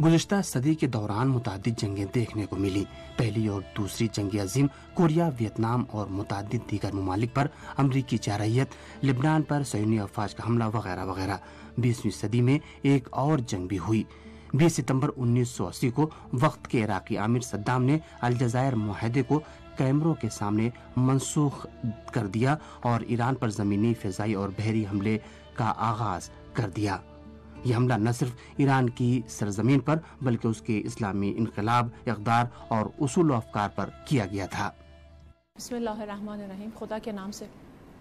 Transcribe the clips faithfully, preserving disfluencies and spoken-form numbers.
گزشتہ صدی کے دوران متعدد جنگیں دیکھنے کو ملی. پہلی اور دوسری جنگ عظیم، کوریا، ویتنام اور متعدد دیگر ممالک پر امریکی جارحیت، لبنان پر صہیونی افواج کا حملہ وغیرہ وغیرہ. بیسویں صدی میں ایک اور جنگ بھی ہوئی. بیس ستمبر انیس سو اسی کو وقت کے عراقی آمر صدام نے الجزائر معاہدے کو کیمروں کے سامنے منسوخ کر دیا اور ایران پر زمینی، فضائی اور بحری حملے کا آغاز کر دیا. یہ حملہ نہ صرف ایران کی سرزمین پر بلکہ اس کے اسلامی انقلاب، اقدار اور اصول و افکار پر کیا گیا تھا. بسم اللہ الرحمن الرحیم. خدا کے نام سے.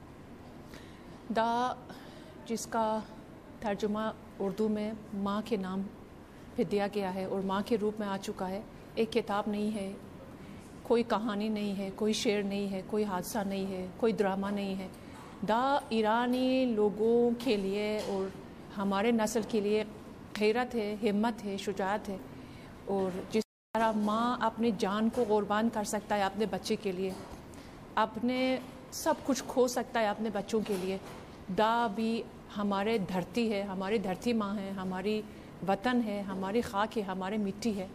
دا جس کا ترجمہ اردو میں ماں کے نام پہ دیا گیا ہے اور ماں کے روپ میں آ چکا ہے، ایک کتاب نہیں ہے، کوئی کہانی نہیں ہے، کوئی شعر نہیں ہے، کوئی حادثہ نہیں ہے، کوئی ڈرامہ نہیں ہے. دا ایرانی لوگوں کے لیے اور ہمارے نسل کے لیے غیرت ہے، ہمت ہے، شجاعت ہے. اور جس طرح ماں اپنی جان کو قربان کر سکتا ہے اپنے بچے کے لیے، اپنے سب کچھ کھو سکتا ہے اپنے بچوں کے لیے، دا بھی ہمارے دھرتی ہے، ہماری دھرتی ماں ہے، ہماری وطن ہے، ہماری خاک ہے، ہماری مٹی ہے.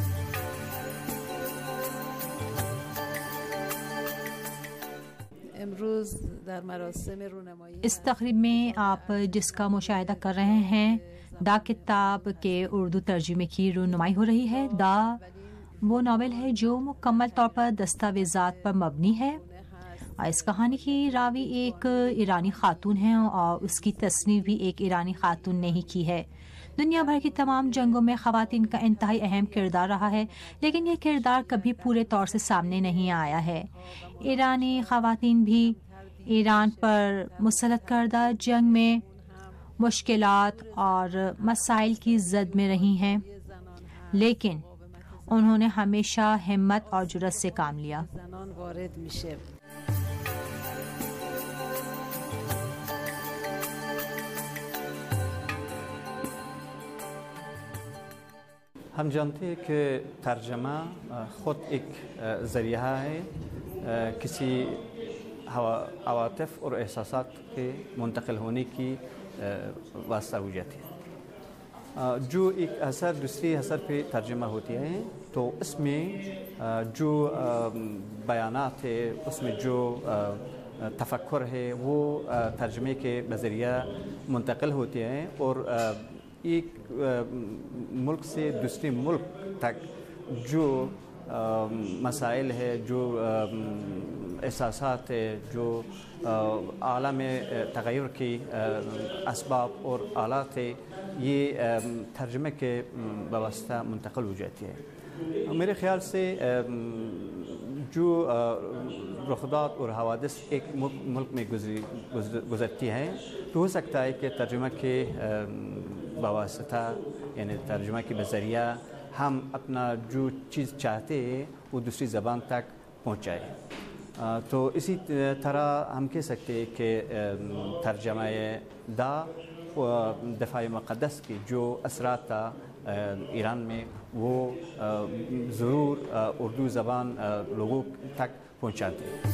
اس تقریب میں آپ جس کا مشاہدہ کر رہے ہیں، دا کتاب کے اردو ترجمے کی رونمائی ہو رہی ہے. دا وہ ناول ہے جو مکمل طور پر دستاویزات پر مبنی ہے. اس کہانی کی راوی ایک ایرانی خاتون ہے اور اس کی تصنیف بھی ایک ایرانی خاتون نے ہی کی ہے. دنیا بھر کی تمام جنگوں میں خواتین کا انتہائی اہم کردار رہا ہے، لیکن یہ کردار کبھی پورے طور سے سامنے نہیں آیا ہے. ایرانی خواتین بھی ایران پر مسلط کردہ جنگ میں مشکلات اور مسائل کی زد میں رہی ہیں، لیکن انہوں نے ہمیشہ ہمت اور جرأت سے کام لیا. ہم جانتے ہیں کہ ترجمہ خود ایک ذریعہ ہے کسی عواطف اور احساسات کے منتقل ہونے کی واسطہ ہو جاتی ہے. جو ایک اثر دوسری اثر پہ ترجمہ ہوتی ہے تو اس میں جو بیانات ہے، اس میں جو تفکر ہے، وہ ترجمے کے بذریعہ منتقل ہوتے ہیں اور ایک ملک سے دوسرے ملک تک جو مسائل ہے، جو احساسات ہے، جو عالم تغیر کی اسباب اور آلات ہے، یہ ترجمے کے واسطہ منتقل ہو جاتی ہے. میرے خیال سے جو رخدات اور حوادث ایک ملک میں گزری گزرتی ہیں تو ہو سکتا ہے کہ ترجمہ کے بواسطہ، یعنی ترجمہ کے بذریعہ ہم اپنا جو چیز چاہتے ہیں وہ دوسری زبان تک پہنچائیں. تو اسی طرح ہم کہہ سکتے ہیں کہ ترجمہ دا دفاع مقدس کی جو اثرات تھا ایران میں، وہ ضرور اردو زبان لوگوں تک پہنچاتے ہیں.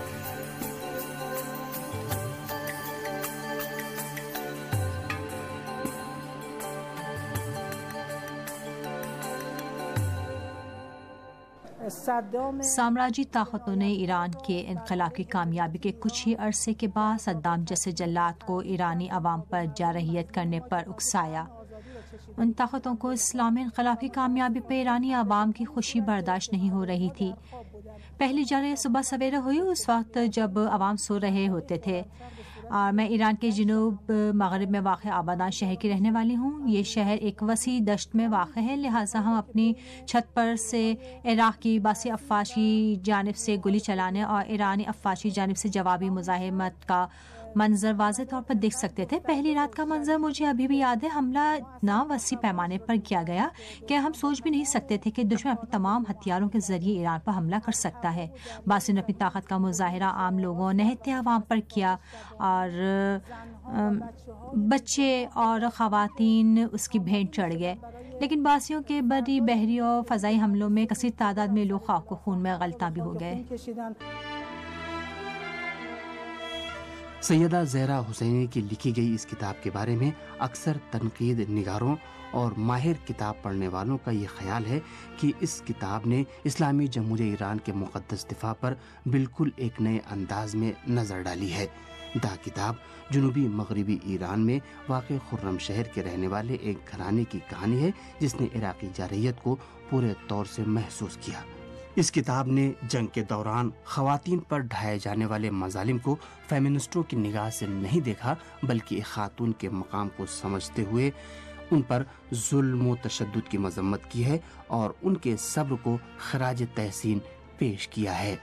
سامراجی طاقتوں نے ایران کے انقلاب کی کامیابی کے کچھ ہی عرصے کے بعد صدام جیسے جلاد کو ایرانی عوام پر جارحیت کرنے پر اکسایا. ان طاقتوں کو اسلامی انقلاب کی کامیابی پہ ایرانی عوام کی خوشی برداشت نہیں ہو رہی تھی. پہلی جنگ صبح سویرے ہوئی اس وقت جب عوام سو رہے ہوتے تھے. اور میں ایران کے جنوب مغرب میں واقع آبادان شہر کی رہنے والی ہوں. یہ شہر ایک وسیع دشت میں واقع ہے، لہٰذا ہم اپنی چھت پر سے عراق کی باسی افواج کی جانب سے گلی چلانے اور ایرانی افواج کی جانب سے جوابی مزاحمت کا منظر واضح طور پر دیکھ سکتے تھے. پہلی رات کا منظر مجھے ابھی بھی یاد ہے. حملہ اتنا وسیع پیمانے پر کیا گیا کہ ہم سوچ بھی نہیں سکتے تھے کہ دشمن اپنے تمام ہتھیاروں کے ذریعے ایران پر حملہ کر سکتا ہے. باسی نے اپنی طاقت کا مظاہرہ عام لوگوں، نہتے عوام پر کیا اور بچے اور خواتین اس کی بھینٹ چڑھ گئے. لیکن باسیوں کے بری، بحری اور فضائی حملوں میں کثیر تعداد میں لوگ خاک و خون میں غلطاں بھی ہو گئے. سیدہ زہرا حسینی کی لکھی گئی اس کتاب کے بارے میں اکثر تنقید نگاروں اور ماہر کتاب پڑھنے والوں کا یہ خیال ہے کہ اس کتاب نے اسلامی جمہوریہ ایران کے مقدس دفاع پر بالکل ایک نئے انداز میں نظر ڈالی ہے۔ دا کتاب جنوبی مغربی ایران میں واقع خرم شہر کے رہنے والے ایک گھرانے کی کہانی ہے جس نے عراقی جارحیت کو پورے طور سے محسوس کیا۔ اس کتاب نے جنگ کے دوران خواتین پر ڈھائے جانے والے مظالم کو فیمنسٹوں کی نگاہ سے نہیں دیکھا، بلکہ ایک خاتون کے مقام کو سمجھتے ہوئے ان پر ظلم و تشدد کی مذمت کی ہے اور ان کے صبر کو خراج تحسین پیش کیا ہے۔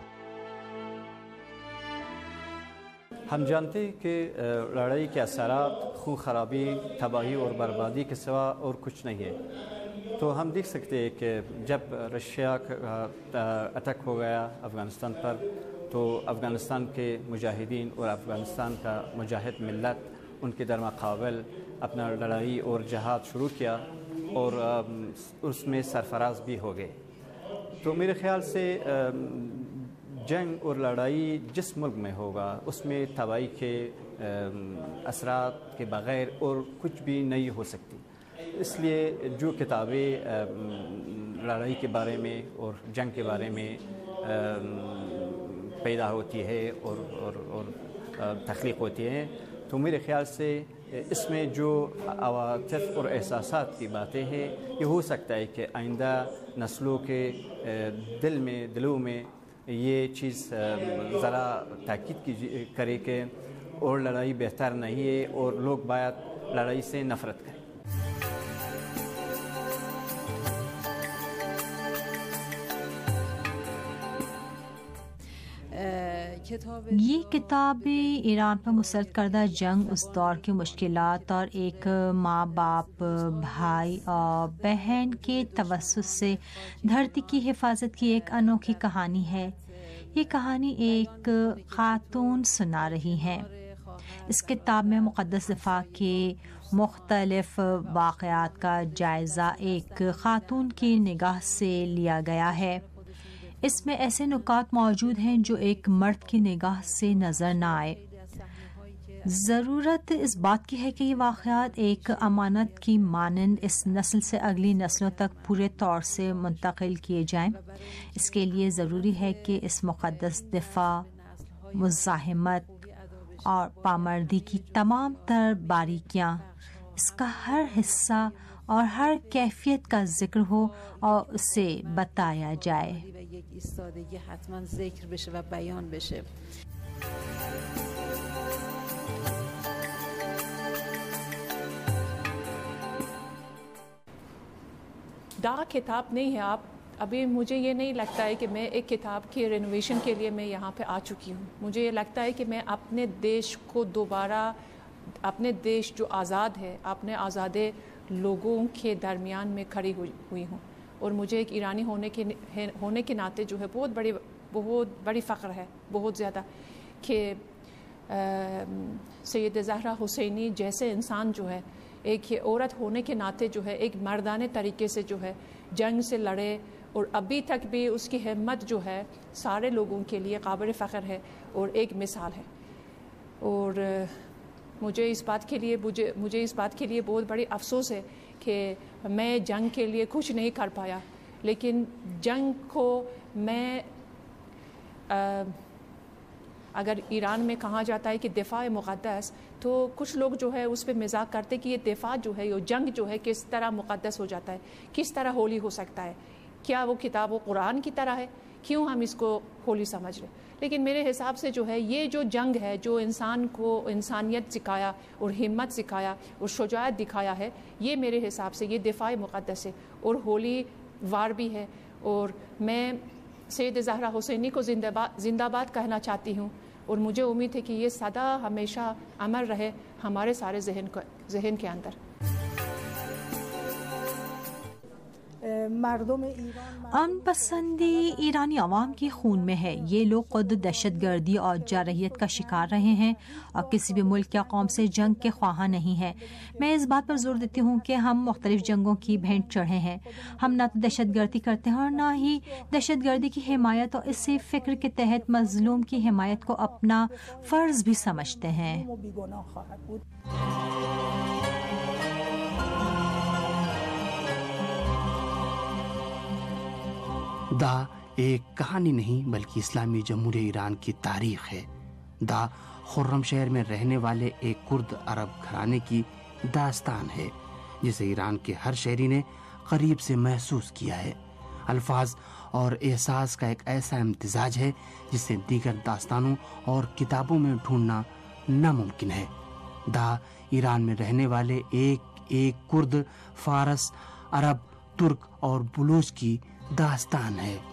ہم جانتے ہیں کہ لڑائی کے اثرات خون خرابی، تباہی اور بربادی کے سوا اور کچھ نہیں ہے۔ تو ہم دیکھ سکتے ہیں کہ جب رشیا اٹیک ہو گیا افغانستان پر تو افغانستان کے مجاہدین اور افغانستان کا مجاہد ملت ان کے درمقابل اپنا لڑائی اور جہاد شروع کیا اور اس میں سرفراز بھی ہو گئے۔ تو میرے خیال سے جنگ اور لڑائی جس ملک میں ہوگا اس میں تباہی کے اثرات کے بغیر اور کچھ بھی نہیں ہو سکتی۔ اس لیے جو کتابیں لڑائی کے بارے میں اور جنگ کے بارے میں پیدا ہوتی ہے اور اور اور تخلیق ہوتی ہے تو میرے خیال سے اس میں جو عواطف اور احساسات کی باتیں ہیں یہ ہو سکتا ہے کہ آئندہ نسلوں کے دل میں دلوں میں یہ چیز ذرا تاکید کی کرے کہ اور لڑائی بہتر نہیں ہے اور لوگ باید لڑائی سے نفرت کریں۔ یہ کتاب ایران پر مسلط کردہ جنگ، اس دور کی مشکلات اور ایک ماں باپ بھائی اور بہن کے توسط سے دھرتی کی حفاظت کی ایک انوکھی کہانی ہے۔ یہ کہانی ایک خاتون سنا رہی ہے۔ اس کتاب میں مقدس دفاع کے مختلف واقعات کا جائزہ ایک خاتون کی نگاہ سے لیا گیا ہے۔ اس میں ایسے نکات موجود ہیں جو ایک مرد کی نگاہ سے نظر نہ آئے۔ ضرورت اس بات کی ہے کہ یہ واقعات ایک امانت کی مانند اس نسل سے اگلی نسلوں تک پورے طور سے منتقل کیے جائیں۔ اس کے لیے ضروری ہے کہ اس مقدس دفاع، مزاحمت اور پامردی کی تمام تر باریکیاں، اس کا ہر حصہ اور ہر کیفیت کا ذکر ہو اور اسے بتایا جائے۔ دا کتاب نہیں ہے آپ ابھی مجھے یہ نہیں لگتا ہے کہ میں ایک کتاب کی رینوویشن کے لیے میں یہاں پہ آ چکی ہوں۔ مجھے یہ لگتا ہے کہ میں اپنے دیش کو دوبارہ، اپنے دیش جو آزاد ہے، اپنے آزاد لوگوں کے درمیان میں کھڑی ہوئی ہوئی ہوں، اور مجھے ایک ایرانی ہونے کے ہونے کے ناطے جو ہے بہت بڑی بہت بڑی فخر ہے، بہت زیادہ، کہ سید زہرا حسینی جیسے انسان جو ہے ایک عورت ہونے کے ناطے جو ہے ایک مردانہ طریقے سے جو ہے جنگ سے لڑے، اور ابھی تک بھی اس کی ہمت جو ہے سارے لوگوں کے لیے قابل فخر ہے اور ایک مثال ہے۔ اور مجھے اس بات کے لیے مجھے مجھے اس بات کے لیے بہت بڑی افسوس ہے کہ میں جنگ کے لیے کچھ نہیں کر پایا، لیکن جنگ کو میں اگر ایران میں کہا جاتا ہے کہ دفاع مقدس، تو کچھ لوگ جو ہے اس پہ مذاق کرتے کہ یہ دفاع جو ہے، یہ جنگ جو ہے کس طرح مقدس ہو جاتا ہے، کس طرح ہولی ہو سکتا ہے، کیا وہ کتاب و قرآن کی طرح ہے، کیوں ہم اس کو ہولی سمجھ رہے؟ لیکن میرے حساب سے جو ہے یہ جو جنگ ہے، جو انسان کو انسانیت سکھایا اور ہمت سکھایا اور شجاعت دکھایا ہے، یہ میرے حساب سے یہ دفاع مقدس ہے اور ہولی وار بھی ہے۔ اور میں سید زہرا حسینی کو زندہ باد زندہ باد کہنا چاہتی ہوں، اور مجھے امید ہے کہ یہ سدا ہمیشہ امر رہے ہمارے سارے ذہن ذہن کے اندر۔ امن پسندی ایرانی عوام کے خون میں ہے. یہ لوگ خود دہشت گردی اور جارحیت کا شکار رہے ہیں اور کسی بھی ملک یا قوم سے جنگ کے خواہاں نہیں ہیں. میں اس بات پر زور دیتی ہوں کہ ہم مختلف جنگوں کی بھینٹ چڑھے ہیں. ہم نہ تو دہشت گردی کرتے ہیں اور نہ ہی دہشت گردی کی حمایت اور اسی فکر کے تحت مظلوم کی حمایت کو اپنا فرض بھی سمجھتے ہیں. دا ایک کہانی نہیں بلکہ اسلامی جمہوریہ ایران کی تاریخ ہے. دا خرم شہر میں رہنے والے ایک کرد عرب گھرانے کی داستان ہے جسے ایران کے ہر شہری نے قریب سے محسوس کیا ہے. الفاظ اور احساس کا ایک ایسا امتزاج ہے جسے دیگر داستانوں اور کتابوں میں ڈھونڈنا ناممکن ہے. دا ایران میں رہنے والے ایک ایک کرد، فارس، عرب، ترک اور بلوچ کی داستان ہے.